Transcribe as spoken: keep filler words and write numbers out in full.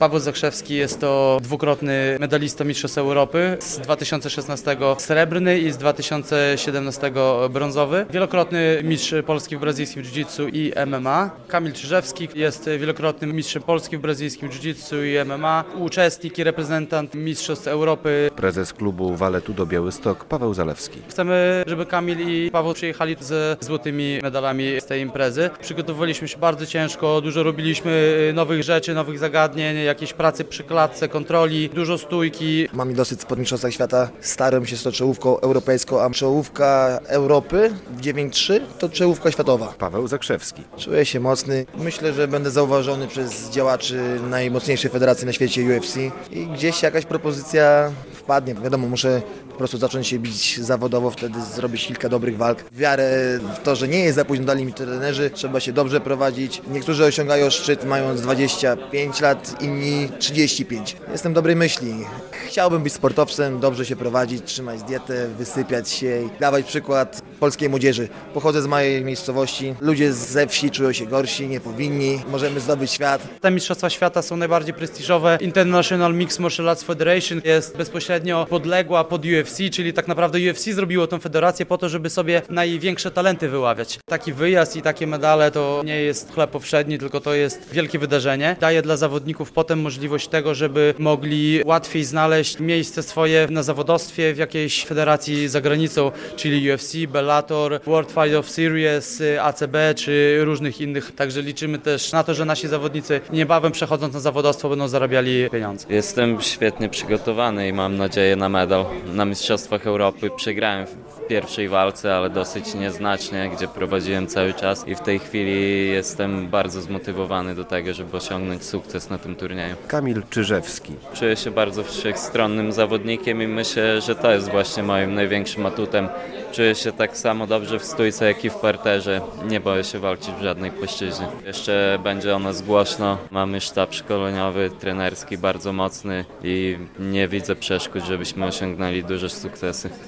Paweł Zakrzewski jest to dwukrotny medalista Mistrzostw Europy, z dwa tysiące szesnastego srebrny i z dwa tysiące siedemnastego brązowy. Wielokrotny mistrz Polski w brazylijskim jiu-jitsu i M M A. Kamil Czyżewski jest wielokrotnym mistrzem Polski w brazylijskim jiu-jitsu i M M A. Uczestnik i reprezentant Mistrzostw Europy. Prezes klubu Vale-Tudo Białystok Paweł Zalewski. Chcemy, żeby Kamil i Paweł przyjechali ze złotymi medalami z tej imprezy. Przygotowywaliśmy się bardzo ciężko, dużo robiliśmy nowych rzeczy, nowych zagadnień, jakieś pracy przy klatce, kontroli, dużo stójki. Mam dosyć spod mistrzostwa świata. Starym się z tą czołówką europejską, a czołówka Europy w dziewięć trzy to czołówka światowa. Paweł Zakrzewski. Czuję się mocny. Myślę, że będę zauważony przez działaczy najmocniejszej federacji na świecie U F C i gdzieś jakaś propozycja wpadnie. Wiadomo, muszę po prostu zacząć się bić zawodowo, wtedy zrobić kilka dobrych walk. Wiarę w to, że nie jest za późno, dali mi trenerzy, trzeba się dobrze prowadzić. Niektórzy osiągają szczyt mając dwadzieścia pięć lat, inni trzydzieści pięć. Jestem dobrej myśli. Chciałbym być sportowcem, dobrze się prowadzić, trzymać dietę, wysypiać się i dawać przykład polskiej młodzieży. Pochodzę z mojej miejscowości. Ludzie ze wsi czują się gorsi, nie powinni. Możemy zdobyć świat. Te mistrzostwa świata są najbardziej prestiżowe. International Mixed Martial Arts Federation jest bezpośrednio podległa pod U F C, czyli tak naprawdę U F C zrobiło tę federację po to, żeby sobie największe talenty wyławiać. Taki wyjazd i takie medale to nie jest chleb powszedni, tylko to jest wielkie wydarzenie. Daje dla zawodników potem możliwość tego, żeby mogli łatwiej znaleźć miejsce swoje na zawodowstwie w jakiejś federacji za granicą, czyli U F C, Bellator, World Fight of Series, A C B czy różnych innych. Także liczymy też na to, że nasi zawodnicy niebawem przechodząc na zawodowstwo będą zarabiali pieniądze. Jestem świetnie przygotowany i mam nadzieję na medal. Na Mistrzostwach Europy przegrałem w pierwszej walce, ale dosyć nieznacznie, gdzie prowadziłem cały czas i w tej chwili jestem bardzo zmotywowany do tego, żeby osiągnąć sukces na tym turnieju. Kamil Czyżewski. Czuję się bardzo wszechstronnym zawodnikiem i myślę, że to jest właśnie moim największym atutem. Czuję się tak samo dobrze w stójce, jak i w parterze. Nie boję się walczyć w żadnej płaszczyźnie. Jeszcze będzie o nas głośno. Mamy sztab szkoleniowy, trenerski bardzo mocny i nie widzę przeszkód, żebyśmy osiągnęli duże sukcesy.